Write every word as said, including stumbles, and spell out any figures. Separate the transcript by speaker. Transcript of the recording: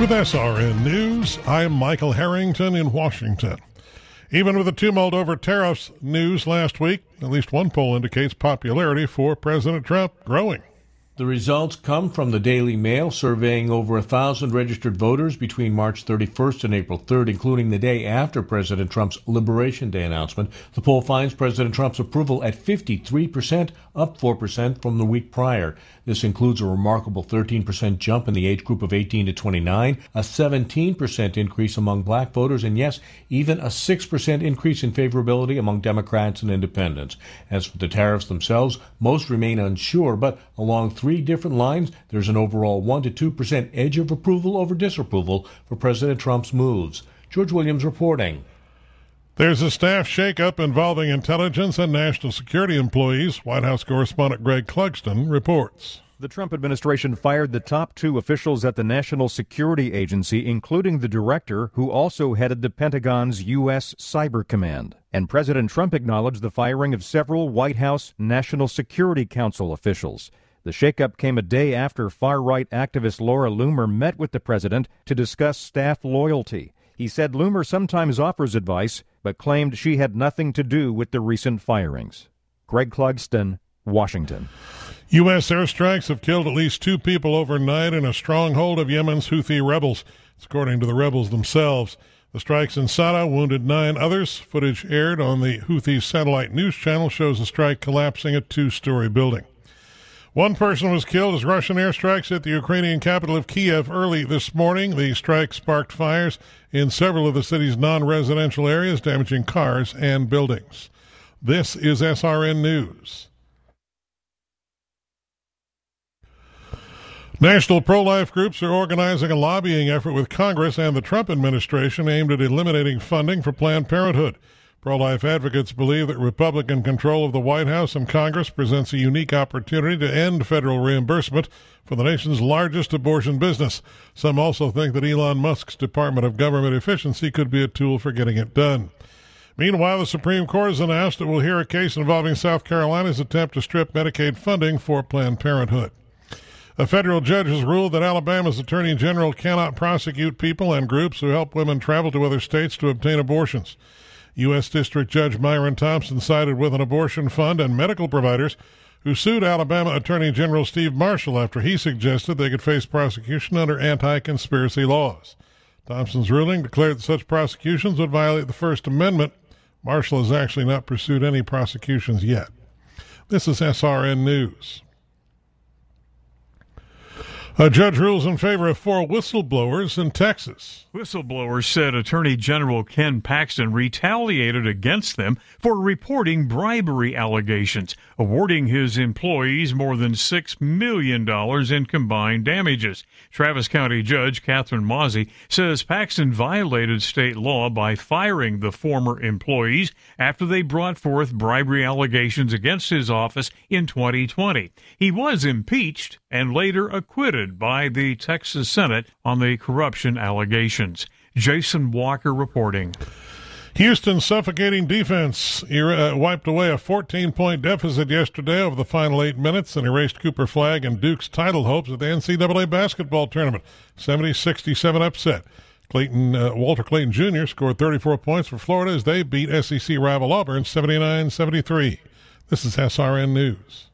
Speaker 1: With S R N News, I'm Michael Harrington in Washington. Even with the tumult over tariffs news last week, at least one poll indicates popularity for President Trump growing.
Speaker 2: The results come from the Daily Mail, surveying over one thousand registered voters between March thirty-first and April third, including the day after President Trump's Liberation Day announcement. The poll finds President Trump's approval at fifty-three percent, up four percent from the week prior. This includes a remarkable thirteen percent jump in the age group of eighteen to twenty-nine, a seventeen percent increase among black voters, and yes, even a six percent increase in favorability among Democrats and independents. As for the tariffs themselves, most remain unsure, but along three different lines, there's an overall one to two percent edge of approval over disapproval for President Trump's moves. George Williams reporting.
Speaker 1: There's a staff shakeup involving intelligence and national security employees. White House correspondent Greg Clugston reports.
Speaker 3: The Trump administration fired the top two officials at the National Security Agency, including the director, who also headed the Pentagon's U S Cyber Command. And President Trump acknowledged the firing of several White House National Security Council officials. The shakeup came a day after far-right activist Laura Loomer met with the president to discuss staff loyalty. He said Loomer sometimes offers advice, but claimed she had nothing to do with the recent firings. Greg Clugston, Washington.
Speaker 1: U S airstrikes have killed at least two people overnight in a stronghold of Yemen's Houthi rebels. It's according to the rebels themselves. The strikes in Sada wounded nine others. Footage aired on the Houthi satellite news channel shows the strike collapsing a two-story building. One person was killed as Russian airstrikes hit the Ukrainian capital of Kiev early this morning. The strike sparked fires in several of the city's non-residential areas, damaging cars and buildings. This is S R N News. National pro-life groups are organizing a lobbying effort with Congress and the Trump administration aimed at eliminating funding for Planned Parenthood. Pro-life advocates believe that Republican control of the White House and Congress presents a unique opportunity to end federal reimbursement for the nation's largest abortion business. Some also think that Elon Musk's Department of Government Efficiency could be a tool for getting it done. Meanwhile, the Supreme Court has announced it will hear a case involving South Carolina's attempt to strip Medicaid funding for Planned Parenthood. A federal judge has ruled that Alabama's Attorney General cannot prosecute people and groups who help women travel to other states to obtain abortions. U S. District Judge Myron Thompson sided with an abortion fund and medical providers who sued Alabama Attorney General Steve Marshall after he suggested they could face prosecution under anti-conspiracy laws. Thompson's ruling declared that such prosecutions would violate the First Amendment. Marshall has actually not pursued any prosecutions yet. This is S R N News. A judge rules in favor of four whistleblowers in Texas.
Speaker 4: Whistleblowers said Attorney General Ken Paxton retaliated against them for reporting bribery allegations, awarding his employees more than six million dollars in combined damages. Travis County Judge Catherine Mozzie says Paxton violated state law by firing the former employees after they brought forth bribery allegations against his office in twenty twenty. He was impeached and later acquitted by the Texas Senate on the corruption allegations. Jason Walker reporting.
Speaker 1: Houston's suffocating defense er- uh, wiped away a fourteen-point deficit yesterday over the final eight minutes and erased Cooper Flagg and Duke's title hopes at the N C double A basketball tournament. seventy sixty-seven upset. Clayton uh, Walter Clayton Junior scored thirty-four points for Florida as they beat S E C rival Auburn seventy-nine seventy-three. This is S R N News.